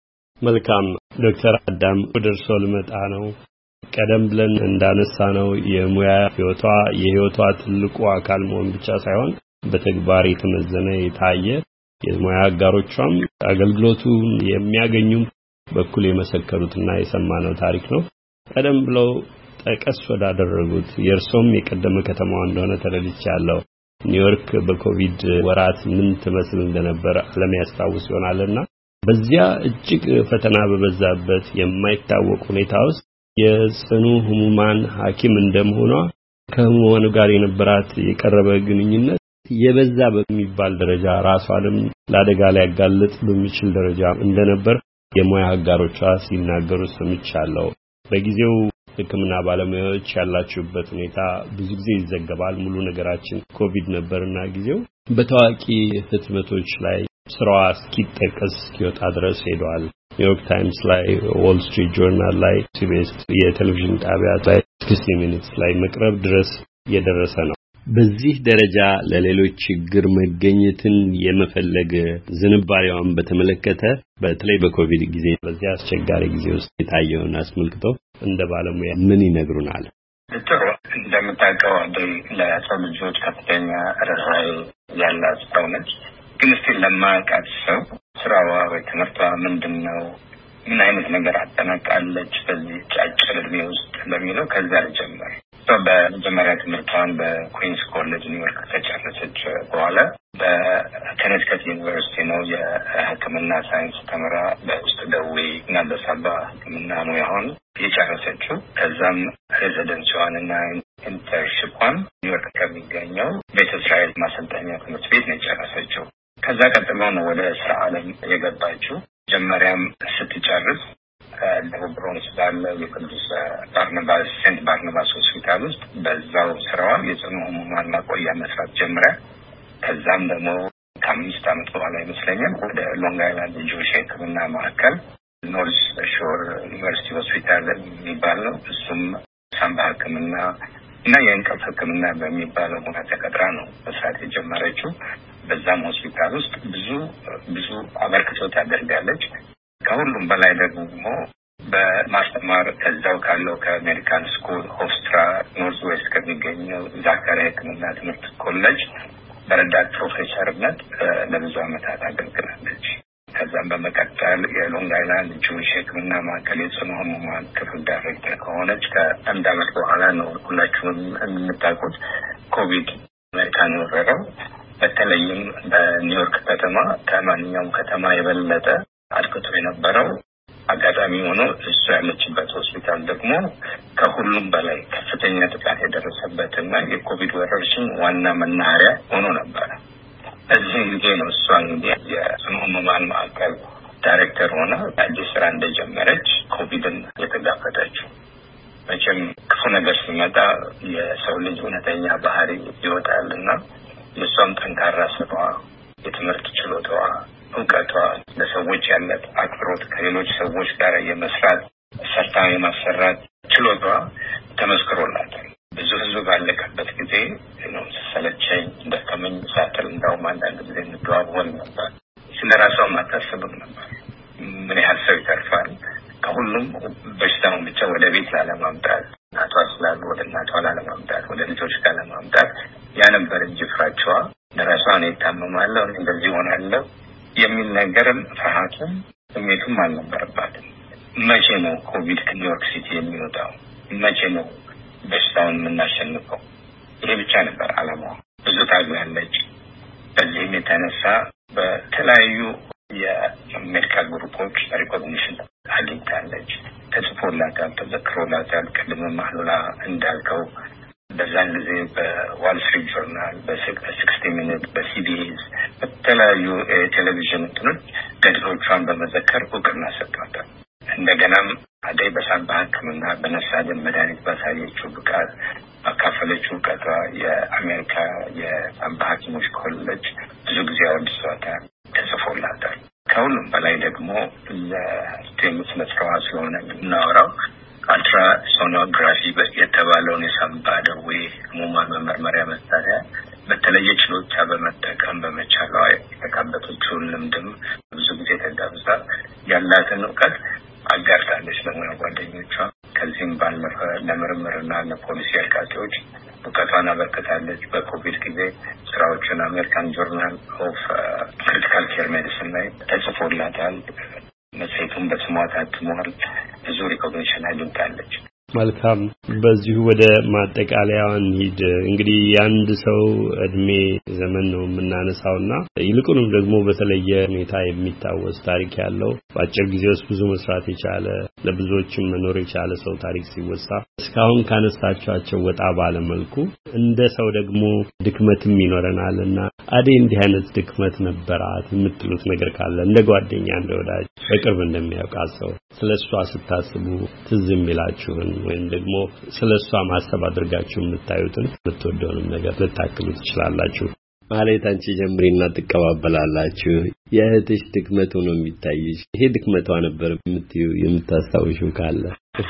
መልካም ዶክተር አዳም ወደርሶ ልመጣ ነው። ቀደም ብለን እንዳነሳ ነው የሙያ ህይወቷ የህይወቷ ትልቁ አካል መሆን ብቻ ሳይሆን በተግባር የተመዘነ የታየ የሙያ አጋሮቿም አገልግሎቱን የሚያገኙ በኩል የመሰከሩትና የሰማነው ታሪክ ነው። ቀደም ብለው ጠቀስ ወዳደረጉት የእርሶም የቀደመ ከተማዋ እንደሆነ ተረድቻለሁ። ኒውዮርክ በኮቪድ ወራት ምን ትመስል እንደነበር ዓለም ያስታውስ ይሆናልና በዚያ እጅግ ፈተና በበዛበት የማይታወቅ ሁኔታ ውስጥ የጽኑ ህሙማን ሐኪም እንደመሆኗ ከህሙማኑ ጋር የነበራት የቀረበ ግንኙነት የበዛ በሚባል ደረጃ ራሷንም ለአደጋ ላይ ያጋልጥ በሚችል ደረጃ እንደነበር የሙያ አጋሮቿ ሲናገሩ ሰምቻለሁ። በጊዜው ሕክምና ባለሙያዎች ያላችሁበት ሁኔታ ብዙ ጊዜ ይዘገባል። ሙሉ ነገራችን ኮቪድ ነበርና ጊዜው በታዋቂ ህትመቶች ላይ ስራዋ እስኪጠቀስ እስኪወጣ ድረስ ሄዷል። ኒውዮርክ ታይምስ ላይ፣ ዎል ስትሪት ጆርናል ላይ፣ ሲቢኤስ የቴሌቪዥን ጣቢያት ላይ 60 ሚኒትስ ላይ መቅረብ ድረስ የደረሰ ነው። በዚህ ደረጃ ለሌሎች ችግር መገኘትን የመፈለግ ዝንባሌዋን በተመለከተ በተለይ በኮቪድ ጊዜ በዚያ አስቸጋሪ ጊዜ ውስጥ የታየውን አስመልክቶ እንደ ባለሙያ ምን ይነግሩናል? ጥሩ እንደምታውቀው ለሰው ልጆች ከፍተኛ ርኅራኄ ያላት ሰው ነች። ግን እስቲ ለማያውቃት ሰው ስራዋ ወይ ትምህርቷ ምንድነው፣ ምን አይነት ነገር አጠናቃለች በዚህ አጭር ዕድሜ ውስጥ ለሚለው ከዛ ልጀምር። በመጀመሪያ ትምህርቷን በኩዊንስ ኮሌጅ ኒውዮርክ ከጨረሰች በኋላ በከኔቲከት ዩኒቨርሲቲ ነው የሕክምና ሳይንስ ተምራ በውስጥ ደዌ እና በሳባ ሕክምና ሙያውን የጨረሰችው። ከዛም ሬዚደንሲዋንና ኢንተርንሺፕዋን ኒውዮርክ ከሚገኘው ቤተ እስራኤል ማሰልጠኛ ትምህርት ቤት ነው የጨረሰችው። ከዛ ቀጥሎ ነው ወደ ስራ ዓለም የገባችው። መጀመሪያም ስትጨርስ ደቡብ ብሮንክስ ባለው የቅዱስ ባርናባስ ሴንት ባርናባስ ሆስፒታል ውስጥ በዛው ስራዋ የጽኑ ህሙማን ማቆያ መስራት ጀምራ ከዛም ደግሞ ከ5 ዓመት በኋላ ይመስለኛል ወደ ሎንግ አይላንድ ጆሽ ሕክምና ማዕከል ኖርዝ ሾር ዩኒቨርሲቲ ሆስፒታል የሚባል ነው። እሱም ሳምባ ሕክምና እና የእንቅልፍ ሕክምና በሚባለው ሙያ ተቀጥራ ነው መስራት የጀመረችው። በዛም ሆስፒታል ውስጥ ብዙ አበርክቶ ታደርጋለች። ከሁሉም በላይ ደግሞ በማስተማር ከዛው ካለው ከአሜሪካን ስኩል ኦፍስትራ ኖርዝ ዌስት ከሚገኘው ዛካሪያ ሕክምና ትምህርት ኮሌጅ በረዳት ፕሮፌሰርነት ለብዙ ዓመታት አገልግላለች። ከዛም በመቀጠል የሎንግ አይላንድ ጆሽ ሕክምና ማዕከል የጽኑ ህሙማን ክፍል ዳይሬክተር ከሆነች ከአንድ ዓመት በኋላ ነው ሁላችሁም የምታውቁት ኮቪድ አሜሪካን የወረረው። በተለይም በኒውዮርክ ከተማ ከማንኛውም ከተማ የበለጠ አድክቶ የነበረው አጋጣሚ ሆኖ እሱ ያለችበት ሆስፒታል ደግሞ ከሁሉም በላይ ከፍተኛ ጥቃት የደረሰበትና የኮቪድ ወረርሽኝ ዋና መናኸሪያ ሆኖ ነበር። እዚህ ጊዜ ነው እሷ እንግዲህ የጽኑ ህሙማን ማዕከል ዳይሬክተር ሆና አዲስ ስራ እንደጀመረች ኮቪድን የተጋፈጠችው። መቼም ክፉ ነገር ሲመጣ የሰው ልጅ እውነተኛ ባህሪ ይወጣልና የሷም ጠንካራ ስራዋ፣ የትምህርት ችሎታዋ፣ እውቀቷ፣ ለሰዎች ያላት አክብሮት፣ ከሌሎች ሰዎች ጋር የመስራት ሰርታ የማሰራት ችሎታዋ ተመስክሮላታል። ብዙ ህዝብ ባለቀበት ጊዜ ነው ሰለቸኝ ደከመኝ ሳትል እንደውም አንዳንድ ጊዜ እንደዋወል ነበር። ስለራሷም አታስብም ነበር። ምን ያህል ሰው ይተርፋል፣ ከሁሉም በሽታውን ብቻ ወደ ቤት ላለማምጣት፣ እናቷ ስላሉ ወደ እናቷ ላለማምጣት፣ ወደ ልጆች ጋር ለማምጣት ያነበር እንጂ ፍራቻዋ ለራሷ ነው የታመማለሁ እንደዚህ ሆናለሁ የሚል ነገርም ፍርሃቱም ስሜቱም አልነበረባትም። መቼ ነው ኮቪድ ከኒውዮርክ ሲቲ የሚወጣው? መቼ ነው በሽታውን የምናሸንፈው? ይሄ ብቻ ነበር አላማዋ። ብዙ ታግላለች። በዚህም የተነሳ በተለያዩ የሜዲካል ግሩፖች ሪኮግኒሽን አግኝታለች። ተጽፎላታል፣ ተዘክሮላታል። ቅድም ማህሉላ እንዳልከው በዛን ጊዜ በዋል ስትሪት ጆርናል፣ በ60 ሚኒት፣ በሲቢኤስ በተለያዩ ቴሌቪዥን እንትኖች ገድሎቿን በመዘከር እውቅና ሰጥቷታል። እንደገናም አደይ በሳንባ ሕክምና በነፍሳድን መድኃኒት ባሳየችው ብቃት አካፈለችው እውቀቷ የአሜሪካ የሳንባ ሐኪሞች ኮሌጅ ብዙ ጊዜ አወድሷታል፣ ተጽፎላታል። ከሁሉም በላይ ደግሞ ለስቴምስ መስራዋ ስለሆነ የምናወራው አልትራሶኖግራፊ የተባለውን የሳንባ ደዌ ህሙማን መመርመሪያ መሳሪያ በተለየ ችሎታ በመጠቀም በመቻሏ የተካበተችውን ልምድም ብዙ ጊዜ ተጋብዛ ያላትን እውቀት አጋርታለች ለሙያ ጓደኞቿ። ከዚህም ባለፈ ለምርምርና ለፖሊሲ አርቃቂዎች እውቀቷን አበርክታለች። በኮቪድ ጊዜ ስራዎችን አሜሪካን ጆርናል ኦፍ ክሪቲካል ኬር ሜዲሲን ላይ ተጽፎላታል። መጽሔቱን በስሟ ታትሟል። ብዙ ሪኮግኒሽን አግኝታለች። መልካም፣ በዚሁ ወደ ማጠቃለያው እንሂድ። እንግዲህ የአንድ ሰው እድሜ ዘመን ነው የምናነሳውና ይልቁንም ደግሞ በተለየ ሁኔታ የሚታወስ ታሪክ ያለው በአጭር ጊዜ ውስጥ ብዙ መስራት የቻለ ለብዙዎችም መኖር የቻለ ሰው ታሪክ ሲወሳ እስካሁን ካነሳቻቸው ወጣ ባለ መልኩ እንደ ሰው ደግሞ ድክመትም ይኖረናልና አደይ እንዲህ አይነት ድክመት ነበራት የምትሉት ነገር ካለ እንደ ጓደኛ፣ እንደ ወዳጅ፣ በቅርብ እንደሚያውቃት ሰው ስለሷ ስታስቡ ትዝ የሚላችሁን ወይም ደግሞ ስለሷ ማሰብ አድርጋችሁ የምታዩትን የምትወደውንም ነገር ልታክሉ ትችላላችሁ። ማለት አንቺ ጀምሪና ትቀባበላላችሁ። የእህትሽ ድክመት ሆኖ የሚታይሽ ይሄ ድክመቷ ነበር የምታስታውሽው ካለ?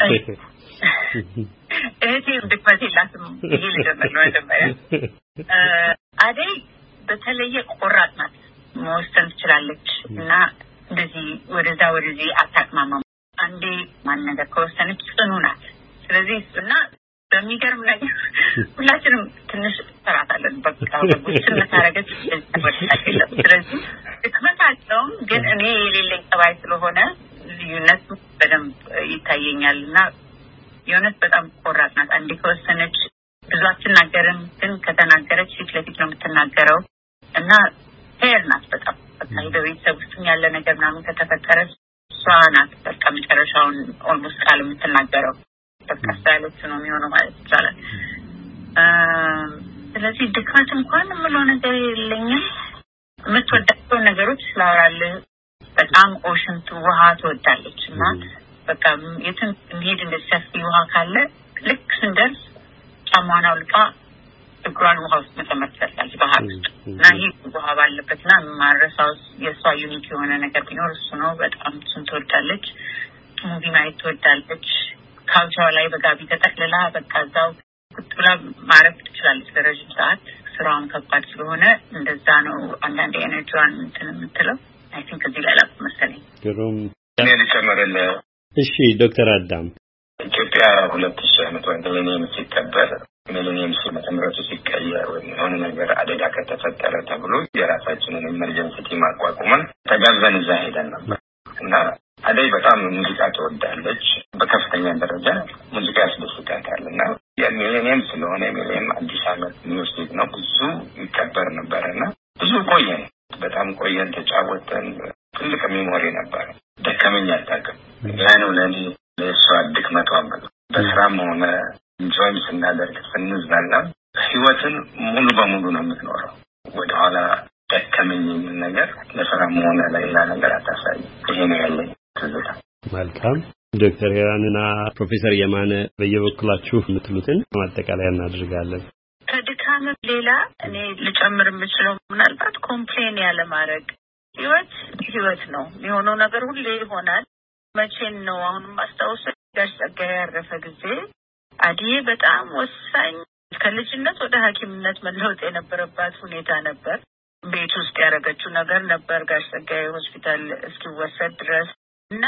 እህቴ ድክመት የላትም። ይሄ ልጀምር ነው አይደለም። አደይ በተለየ ቆራጥ ናት። መወሰን ትችላለች እና እንደዚህ ወደዛ ወደዚህ አታቅማማም። አንዴ ማን ነገር ከወሰነች ጽኑ ናት። ስለዚህ እና በሚገርም ነገር ሁላችንም ትንሽ ተራታለን። በቃ በጉስና ታረገች ተወጣጣለች። ስለዚህ ድክመታቸውም ግን እኔ የሌለኝ ጠባይ ስለሆነ ልዩነቱ በደንብ ይታየኛልና የሆነች በጣም ቆራጥ ናት። አንዴ ከወሰነች ብዙ አትናገርም፣ ግን ከተናገረች ፊት ለፊት ነው የምትናገረው እና ፌር ናት በጣም በቃ በቤተሰብ ውስጥ ያለ ነገር ምናምን ከተፈጠረ እሷ ናት በቃ መጨረሻውን ኦልሞስት ቃል የምትናገረው። በቃ ሳይለንስ ነው የሚሆነው ማለት ይቻላል። ስለዚህ ድክመት እንኳን ምለው ነገር የለኝም። የምትወዳቸው ነገሮች ስላወራለሁ። በጣም ኦሽን ውሃ ትወዳለች እና በቃ የትም እንሄድ እንደሰፊ ውሃ ካለ ልክ ስንደርስ ጫማዋን አውልቃ እግሯን ውሃ ውስጥ መጨመርታለች ባህር ውስጥ እና ይህ ውሃ ባለበትና ማረሳው የሷ ዩኒክ የሆነ ነገር ቢኖር እሱ ነው። በጣም እሱን ትወዳለች። ሙቪ ማየት ትወዳለች። ካውቿ ላይ በጋቢ ተጠቅልላ በቃ እዛው ቁጭ ብላ ማረፍ ትችላለች ለረጅም ሰዓት። ስራውን ከባድ ስለሆነ እንደዛ ነው አንዳንድ ኤነርጂዋን እንትን የምትለው። አይ ቲንክ እዚህ ላይ ላቁም መሰለኝ። ግሩም እኔ ልጨምርልህ። እሺ ዶክተር አዳም ኢትዮጵያ 2000 ዓመት ወንደለኔም ሲከበር ሚሊኒየም ሲመተምረቱ ሲቀየር ወይ የሆነ ነገር አደጋ ከተፈጠረ ተብሎ የራሳችንን ኢመርጀንሲ ቲም አቋቁመን ተጋብዘን እዛ ሄደን ነበር እና አደይ በጣም ሙዚቃ ትወዳለች። በከፍተኛ ደረጃ ሙዚቃ ያስደስታታል እና የሚሊኒየም ስለሆነ ሚሊኒየም አዲስ ዓመት ሚውዚክ ነው ብዙ ይከበር ነበርና ብዙ ቆየን፣ በጣም ቆየን፣ ተጫወተን። ትልቅ ሜሞሪ ነበር። ደከመኝ አታውቅም። ያነው ለኔ ለሷ ድክመቷ ማለት በስራም ሆነ እንጆይ ስናደርግ ስንዝናና ህይወትን ሙሉ በሙሉ ነው የምትኖረው። ወደ ኋላ ደከመኝ የሚል ነገር ለስራም ሆነ ለሌላ ነገር አታሳይ። ይሄ ነው ያለኝ ትዝታ። መልካም ዶክተር ሄራንና ፕሮፌሰር የማነ በየበኩላችሁ የምትሉትን ማጠቃለያ እናደርጋለን። ከድካም ሌላ እኔ ልጨምር የምችለው ምናልባት ኮምፕሌን ያለ ማድረግ ህይወት ነው የሆነው ነገር ሁሉ ይሆናል። መቼን ነው አሁንም ማስታወስ ጋር ጸጋዬ ያረፈ ጊዜ አዲዬ በጣም ወሳኝ ከልጅነት ወደ ሐኪምነት መለወጥ የነበረባት ሁኔታ ነበር። ቤት ውስጥ ያደረገችው ነገር ነበር ጋር ጸጋዬ ሆስፒታል እስኪወሰድ ድረስ እና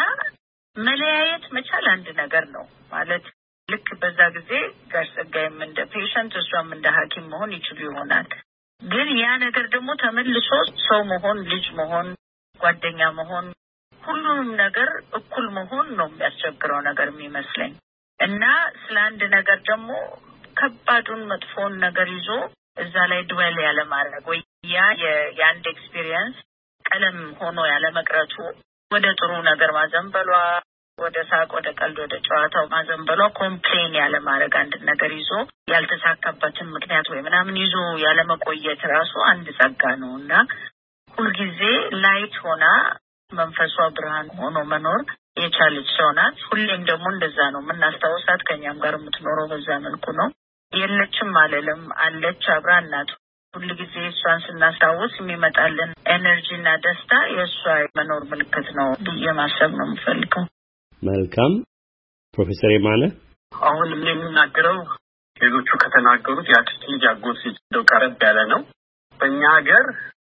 መለያየት መቻል አንድ ነገር ነው ማለት ልክ በዛ ጊዜ ጋር ጸጋዬም እንደ ፔሸንት እሷም እንደ ሐኪም መሆን ይችሉ ይሆናል። ግን ያ ነገር ደግሞ ተመልሶ ሰው መሆን ልጅ መሆን ጓደኛ መሆን ሁሉም ነገር እኩል መሆን ነው የሚያስቸግረው ነገር የሚመስለኝ እና ስለ አንድ ነገር ደግሞ ከባዱን መጥፎን ነገር ይዞ እዛ ላይ ድዌል ያለ ማድረግ ወይ የአንድ ኤክስፒሪየንስ ቀለም ሆኖ ያለ መቅረቱ ወደ ጥሩ ነገር ማዘንበሏ ወደ ሳቅ ወደ ቀልድ ወደ ጨዋታው ማዘንበሏ ኮምፕሌን ያለ ማድረግ አንድ ነገር ይዞ ያልተሳካበትን ምክንያት ወይ ምናምን ይዞ ያለ መቆየት ራሱ አንድ ጸጋ ነውና ሁልጊዜ ላይት ሆና መንፈሷ ብርሃን ሆኖ መኖር የቻለች ሰው ናት። ሁሌም ደግሞ እንደዛ ነው የምናስታውሳት። ከኛም ጋር የምትኖረው በዛ መልኩ ነው። የለችም አለለም አለች አብራ እናት። ሁልጊዜ እሷን ስናስታውስ የሚመጣልን ኤነርጂና ደስታ የእሷ መኖር ምልክት ነው ብዬ ማሰብ ነው የምፈልገው። መልካም ፕሮፌሰር የማነ አሁን የምናገረው ሌሎቹ ከተናገሩት የአክስት ልጅ አጎት ልጅ እንደው ቀረብ ያለ ነው። በእኛ ሀገር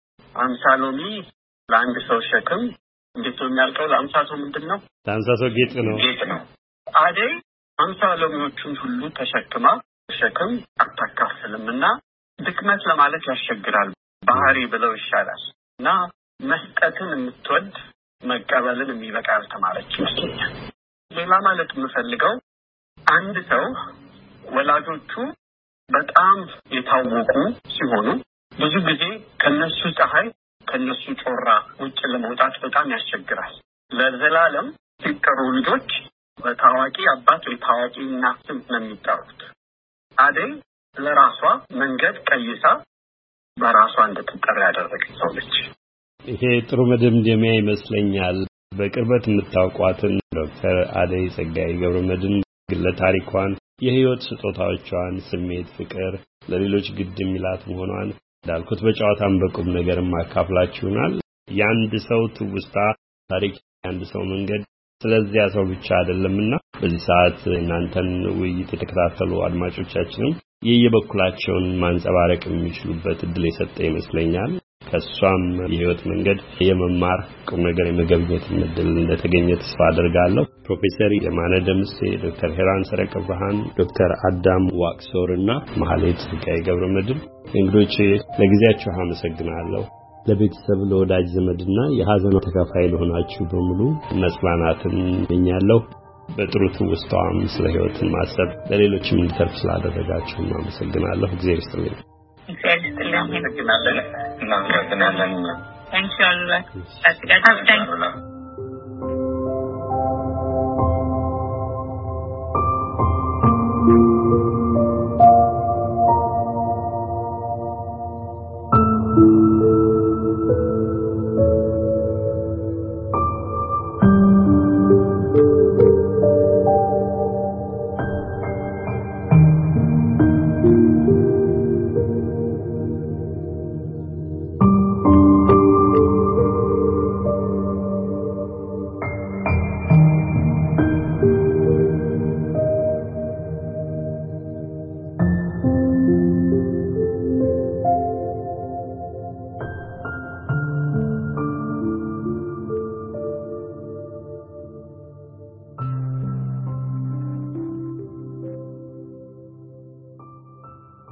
50 ሎሚ ለአንድ ሰው ሸክም እንዴት ነው የሚያልቀው? ለ50 ሰው ምንድነው? ለ50 ሰው ጌጥ ነው። አደይ 50 ሎሚዎቹን ሁሉ ተሸክማ ሸክም አታካፍልምና ድክመት ለማለት ያስቸግራል። ባህሪ ብለው ይሻላል እና መስጠትን የምትወድ መቀበልን የሚበቃ ተማረች ይመስለኛል። ሌላ ማለት የምፈልገው አንድ ሰው ወላጆቹ በጣም የታወቁ ሲሆኑ ብዙ ጊዜ ከነሱ ፀሐይ ከነሱ ጮራ ውጭ ለመውጣት በጣም ያስቸግራል። ለዘላለም ሲጠሩ ልጆች በታዋቂ አባት ወይ ታዋቂ እናት ስም ነው የሚጠሩት። አደይ ለራሷ መንገድ ቀይሳ በራሷ እንድትጠራ ያደረገች ሰው ነች። ይሄ ጥሩ መደምደሚያ ይመስለኛል። በቅርበት የምታውቋትን ዶክተር አደይ ጸጋዬ ገብረመድህን ግለ ታሪኳን የህይወት ስጦታዎቿን ስሜት ፍቅር ለሌሎች ግድ የሚላት መሆኗን እንዳልኩት በጨዋታም በቁም ነገርም አካፍላችሁናል። ያንድ ሰው ትውስታ ታሪክ ያንድ ሰው መንገድ ስለዚያ ሰው ብቻ አይደለምና በዚህ ሰዓት እናንተን ውይይት የተከታተሉ አድማጮቻችንም የየበኩላቸውን ማንጸባረቅ የሚችሉበት እድል የሰጠ ይመስለኛል። ከሷም የህይወት መንገድ የመማር ቁም ነገር የመገብኘት እድል እንደተገኘ ተስፋ አደርጋለሁ። ፕሮፌሰር የማነ ደምሴ፣ ዶክተር ሄራን ሰረቀ ብርሃን፣ ዶክተር አዳም ዋቅሶርና መሐሌት ጸጋዬ ገብረመድህን እንግዶቼ ለጊዜያችሁ አመሰግናለሁ። ለቤተሰብ ለወዳጅ ዘመድና የሐዘኑ ተካፋይ ለሆናችሁ በሙሉ መጽናናትን እመኛለሁ። በጥሩ ትውስታም ስለ ህይወትን ማሰብ ለሌሎችም እንዲተርፍ ስላደረጋችሁ አመሰግናለሁ። እግዚአብሔር ይስጥልኝ። እናመሰግናለን። Thank you.